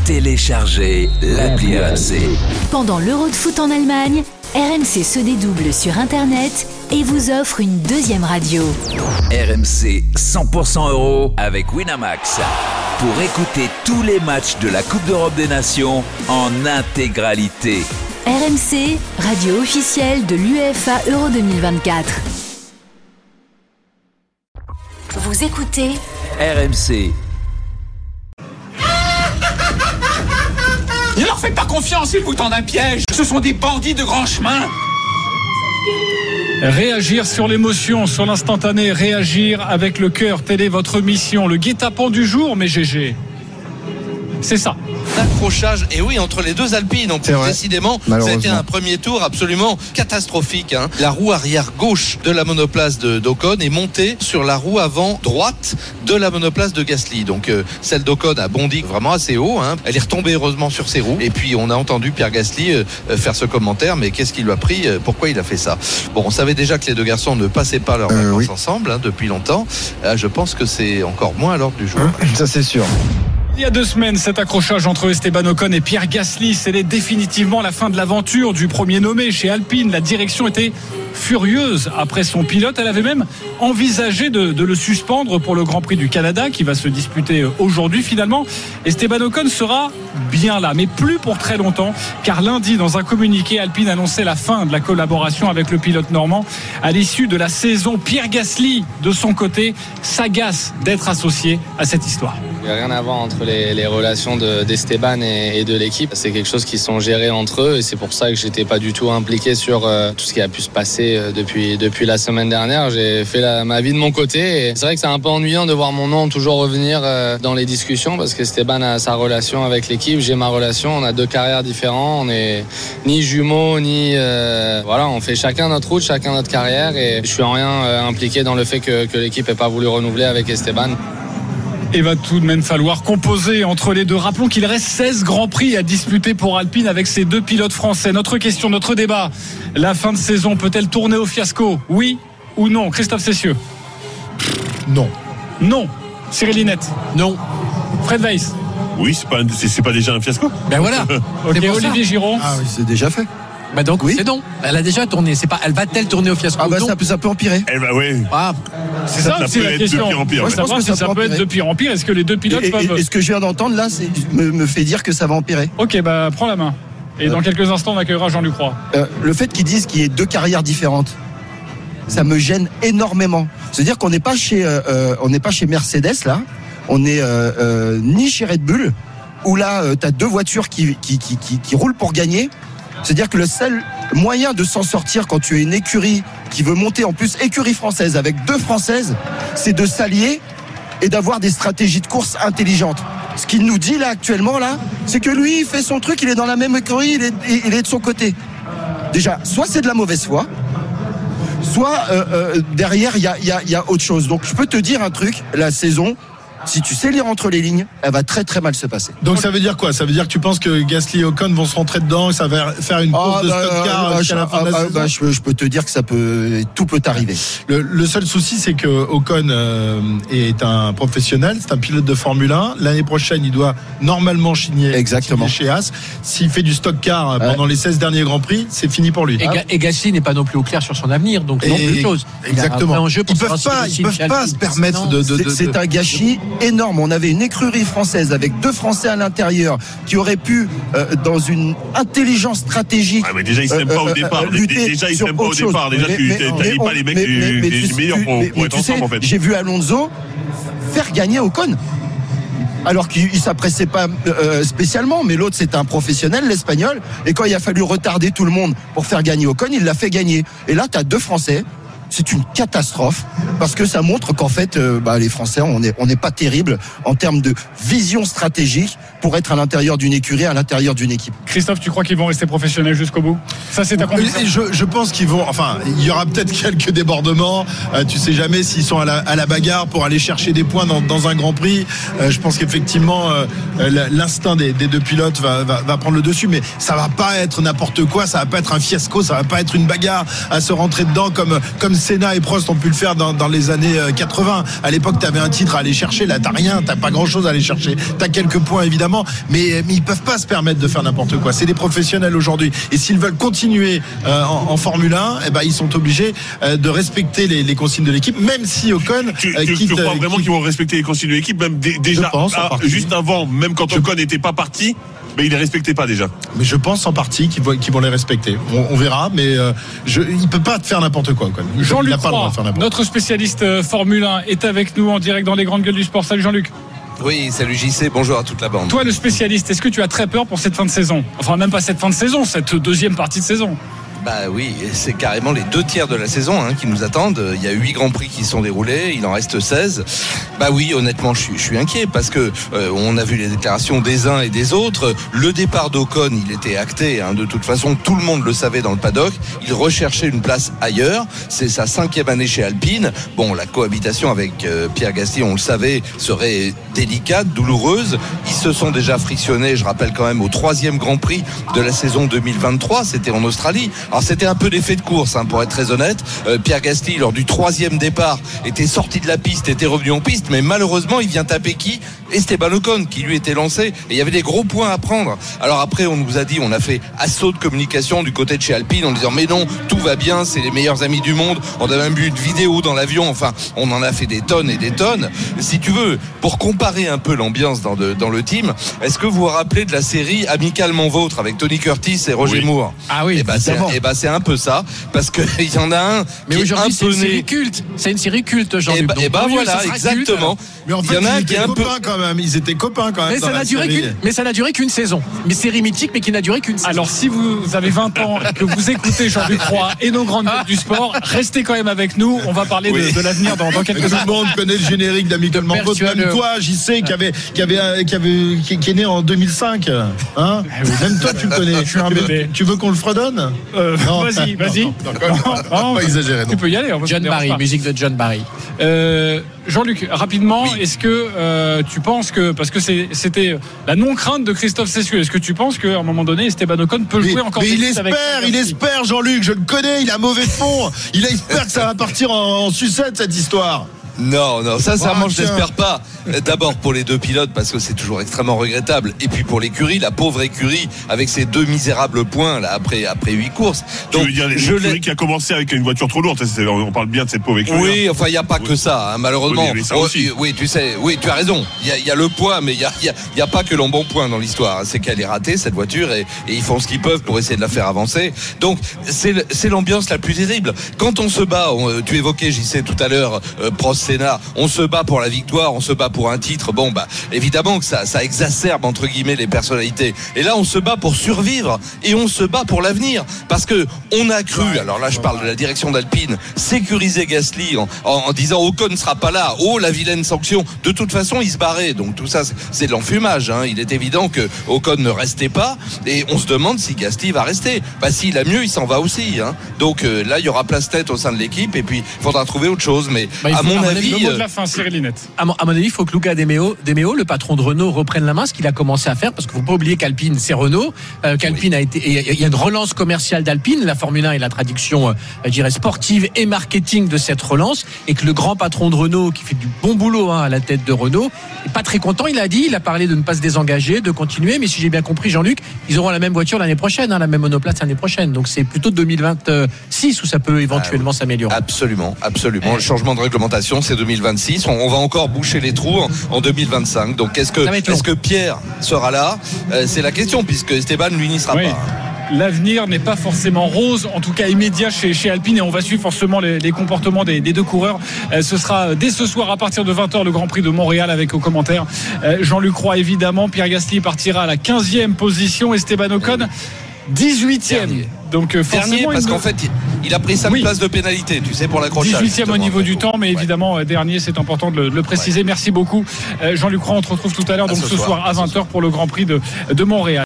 Téléchargez l'appli RMC. Pendant l'Euro de foot en Allemagne, RMC se dédouble sur Internet et vous offre une deuxième radio. RMC 100% euro avec Winamax. Pour écouter tous les matchs de la Coupe d'Europe des Nations en intégralité. RMC, radio officielle de l'UEFA Euro 2024. Vous écoutez RMC. Ne leur faites pas confiance, ils vous tendent un piège. Ce sont des bandits de grand chemin. Réagir sur l'émotion, sur l'instantané, réagir avec le cœur, telle est votre mission. Le guet-apens du jour, mais GG. C'est ça. Accrochage, et oui, entre les deux Alpines. Donc, décidément, ça a été un premier tour absolument catastrophique. La roue arrière gauche de la monoplace d'Ocon est montée sur la roue avant droite de la monoplace de Gasly. Donc, celle d'Ocon a bondi vraiment assez haut. Elle est retombée heureusement sur ses roues. Et puis, on a entendu Pierre Gasly faire ce commentaire. Mais qu'est-ce qui lui a pris ? Pourquoi il a fait ça ? Bon, on savait déjà que les deux garçons ne passaient pas leurs vacances ensemble depuis longtemps. Je pense que c'est encore moins à l'ordre du jour. Ça, c'est sûr. Il y a 2 semaines, cet accrochage entre Esteban Ocon et Pierre Gasly, c'était définitivement la fin de l'aventure du premier nommé chez Alpine. La direction était furieuse après son pilote. Elle avait même envisagé de le suspendre pour le Grand Prix du Canada qui va se disputer aujourd'hui. Finalement, Esteban Ocon sera bien là, mais plus pour très longtemps, car lundi, dans un communiqué, Alpine annonçait la fin de la collaboration avec le pilote normand à l'issue de la saison. Pierre Gasly, de son côté, s'agace d'être associé à cette histoire. Il n'y a rien à voir entre les relations d'Esteban et de l'équipe. C'est quelque chose qui sont gérés entre eux et c'est pour ça que j'étais pas du tout impliqué sur tout ce qui a pu se passer depuis la semaine dernière. J'ai fait ma vie de mon côté et c'est vrai que c'est un peu ennuyant de voir mon nom toujours revenir dans les discussions parce qu'Esteban a sa relation avec l'équipe, j'ai ma relation, on a 2 carrières différentes, on n'est ni jumeaux ni voilà, on fait chacun notre route, chacun notre carrière et je suis en rien impliqué dans le fait que l'équipe n'ait pas voulu renouveler avec Esteban. Il va tout de même falloir composer entre les deux. Rappelons qu'il reste 16 Grands Prix à disputer pour Alpine avec ces 2 pilotes français. Notre question, notre débat, la fin de saison peut-elle tourner au fiasco ? Oui ou non ? Christophe Cessieux ? Non. Non. Cyril Linette ? Non. Fred Weiss ? Oui, c'est pas déjà un fiasco ? Ben voilà. Ok, Olivier Giron ? Ah oui, c'est déjà fait. Bah donc oui. C'est non. Elle a déjà tourné. C'est pas. Elle va-t-elle tourner au fiasco ? Ah bah ça peut empirer. Elle va, oui. Ah. C'est ça peut la être question. de pire en pire. Moi, je pense que ça peut être de pire en pire. Est-ce que les 2 pilotes peuvent... Et ce que je viens d'entendre là, me fait dire que ça va empirer. Ok, bah prends la main. Et dans quelques instants, on accueillera Jean Lucroix. Le fait qu'ils disent qu'il y ait 2 carrières différentes, ça me gêne énormément. C'est-à-dire qu'on n'est pas chez Mercedes là, on n'est ni chez Red Bull, où là t'as 2 voitures qui roulent pour gagner. C'est-à-dire que le seul moyen de s'en sortir quand tu es une écurie qui veut monter en plus écurie française avec 2 françaises, c'est de s'allier et d'avoir des stratégies de course intelligentes. Ce qu'il nous dit là actuellement là, c'est que lui il fait son truc, il est dans la même écurie, il est de son côté. Déjà, soit c'est de la mauvaise foi, soit derrière il y a autre chose. Donc je peux te dire un truc, la saison, si tu sais lire entre les lignes, elle va très très mal se passer. Donc ça veut dire quoi ? Ça veut dire que tu penses que Gasly et Ocon vont se rentrer dedans et ça va faire une course de stock car jusqu'à la fin de la saison ? Je peux te dire que tout peut arriver. Le seul souci, c'est que Ocon est un professionnel, c'est un pilote de Formule 1. L'année prochaine, il doit normalement signer chez Haas. S'il fait du stock car pendant les 16 derniers Grands Prix, c'est fini pour lui. Et Gasly n'est pas non plus au clair sur son avenir, donc non plus de choses. Exactement. Ils peuvent pas se permettre de... C'est un gâchis énorme. On avait une écurie française avec 2 Français à l'intérieur qui auraient pu, dans une intelligence stratégique, mais déjà ils s'aiment pas au départ. Déjà ils s'aiment pas au départ. Déjà tu n'as pas les mecs du meilleur pour être ensemble en fait. J'ai vu Alonso faire gagner Ocon. Alors qu'il s'appréciait pas spécialement, mais l'autre c'était un professionnel, l'Espagnol, et quand il a fallu retarder tout le monde pour faire gagner Ocon, il l'a fait gagner. Et là tu as 2 Français. C'est une catastrophe parce que ça montre qu'en fait les Français on n'est pas terrible en termes de vision stratégique pour être à l'intérieur d'une écurie, à l'intérieur d'une équipe. Christophe, tu crois qu'ils vont rester professionnels jusqu'au bout ? Ça c'est ta conviction ? Je pense qu'ils vont, enfin il y aura peut-être quelques débordements, tu sais jamais s'ils sont à la bagarre pour aller chercher des points dans un Grand Prix. Je pense qu'effectivement l'instinct des 2 pilotes va prendre le dessus, mais ça va pas être n'importe quoi, ça va pas être un fiasco, ça va pas être une bagarre à se rentrer dedans comme Senna et Prost ont pu le faire dans les années 80. À l'époque, tu avais un titre à aller chercher. Là, t'as rien, t'as pas grand-chose à aller chercher. T'as quelques points évidemment, mais ils peuvent pas se permettre de faire n'importe quoi. C'est des professionnels aujourd'hui, et s'ils veulent continuer en Formule 1, ils sont obligés de respecter les consignes de l'équipe, même si Ocon tu crois vraiment qu'ils vont respecter les consignes de l'équipe, même déjà juste avant, même quand Ocon n'était pas parti, mais il les respectait pas déjà. Mais je pense en partie qu'ils vont les respecter. On verra, mais il peut pas faire n'importe quoi. Jean-Luc Roy, notre spécialiste Formule 1, est avec nous en direct dans les grandes gueules du sport. Salut Jean-Luc. Oui, salut JC, bonjour à toute la bande. Toi, le spécialiste, est-ce que tu as très peur pour cette fin de saison ? Enfin, même pas cette fin de saison, cette deuxième partie de saison. Bah oui, c'est carrément les 2/3 de la saison qui nous attendent. Il y a 8 grands prix qui sont déroulés, il en reste 16. Bah oui, honnêtement, je suis inquiet parce que on a vu les déclarations des uns et des autres. Le départ d'Ocon, il était acté. De toute façon, tout le monde le savait dans le paddock. Il recherchait une place ailleurs. C'est sa 5e année chez Alpine. Bon, la cohabitation avec Pierre Gasly, on le savait, serait délicate, douloureuse. Ils se sont déjà frictionnés, je rappelle quand même, au 3e Grand Prix de la saison 2023. C'était en Australie. Alors c'était un peu l'effet de course, pour être très honnête. Pierre Gasly, lors du 3e départ, était sorti de la piste, était revenu en piste, mais malheureusement il vient taper qui ? Esteban Ocon, qui lui était lancé, et il y avait des gros points à prendre. Alors après on nous a dit, on a fait assaut de communication du côté de chez Alpine en disant mais non, tout va bien, c'est les meilleurs amis du monde, on a même vu une vidéo dans l'avion, enfin on en a fait des tonnes et des tonnes. Si tu veux, pour comparer un peu l'ambiance dans le team, est-ce que vous vous rappelez de la série Amicalement Vôtre avec Tony Curtis et Roger Moore ? Ah oui, c'est un peu ça, parce qu'il y en a un. Mais aujourd'hui, c'est une série culte. C'est une série culte, Jean-Luc. Voilà, exactement. Mais en fait, il y en a un qui est un peu quand même. Ils étaient copains quand même. Mais ça n'a duré qu'une saison. Mais série mythique, mais qui n'a duré qu'une saison. Alors, si vous avez 20 ans et que vous écoutez Jean-Luc Roy et nos grandes gueules du sport, restez quand même avec nous. On va parler de l'avenir dans quelques instants. Tout le monde connaît le générique d'Amicalement Vôtre. Même toi, JC, qui est né en 2005. Même toi, tu le connais. Je suis un bébé. Tu veux qu'on le fredonne ? Vas-y. Pas exagérer. Tu peux y aller. John Barry, musique de John Barry. Jean-Luc, rapidement, est-ce que tu penses que, parce que c'était la non-crainte de Christophe Cessieux, est-ce que tu penses qu'à un moment donné, Esteban Ocon peut jouer encore mais il espère, Jean-Luc, je le connais, il a mauvais fond. Il espère que ça va partir en sucette, cette histoire. Non, sincèrement, je n'espère pas. D'abord pour les 2 pilotes, parce que c'est toujours extrêmement regrettable. Et puis pour l'écurie, la pauvre écurie, avec ses 2 misérables points là après 8 courses. Donc, tu veux dire l'écurie qui a commencé avec une voiture trop lourde. On parle bien de cette pauvre écurie. Oui, enfin il n'y a pas que ça, malheureusement. Oui, tu sais, tu as raison. Il y a le poids, mais il y a pas que l'embonpoint dans l'histoire. C'est qu'elle est ratée cette voiture, et ils font ce qu'ils peuvent pour essayer de la faire avancer. Donc c'est l'ambiance la plus terrible. Quand on se bat, tu évoquais, j'y sais tout à l'heure, Prost, Senna, on se bat pour la victoire, on se bat pour un titre. Bon, évidemment que ça exacerbe entre guillemets les personnalités. Et là, on se bat pour survivre, et on se bat pour l'avenir, parce que on a cru. Alors là, je parle de la direction d'Alpine, sécuriser Gasly en disant Ocon ne sera pas là. Oh, la vilaine sanction. De toute façon, il se barrait. Donc tout ça, c'est de l'enfumage. Il est évident que Ocon ne restait pas, et on se demande si Gasly va rester. S'il a mieux, il s'en va aussi. Donc là, il y aura place-tête au sein de l'équipe, et puis il faudra trouver autre chose. Mais à mon avis, le mot de la fin, Cyril Linette. À mon avis, il faut que Luca De Meo, le patron de Renault, reprenne la main, ce qu'il a commencé à faire, parce qu'il ne faut pas oublier qu'Alpine, c'est Renault. Qu'Alpine il y a une relance commerciale d'Alpine. La Formule 1 est la traduction, je dirais, sportive et marketing de cette relance, et que le grand patron de Renault, qui fait du bon boulot à la tête de Renault, n'est pas très content. Il a parlé de ne pas se désengager, de continuer, mais si j'ai bien compris, Jean-Luc, ils auront la même voiture l'année prochaine, la même monoplace l'année prochaine. Donc c'est plutôt 2026 où ça peut éventuellement s'améliorer. Absolument. Le changement de réglementation, c'est 2026. On va encore boucher les trous en 2025. Donc est-ce que Pierre sera là ? C'est la question, puisque Esteban, lui, n'y sera pas. L'avenir n'est pas forcément rose, en tout cas immédiat chez Alpine, et on va suivre forcément les comportements des 2 coureurs. Ce sera dès ce soir à partir de 20h le Grand Prix de Montréal, avec aux commentaires Jean-Luc Roy évidemment. Pierre Gasly partira à la 15e position, Esteban Ocon 18e. Donc forcément, parce qu'en fait il a pris 5 places de pénalité, tu sais, pour l'accrochage. 18e au niveau du temps, mais évidemment dernier, c'est important de le préciser. Merci beaucoup Jean-Luc Roy, on te retrouve tout à l'heure, donc ce soir à 20h pour le Grand Prix de Montréal.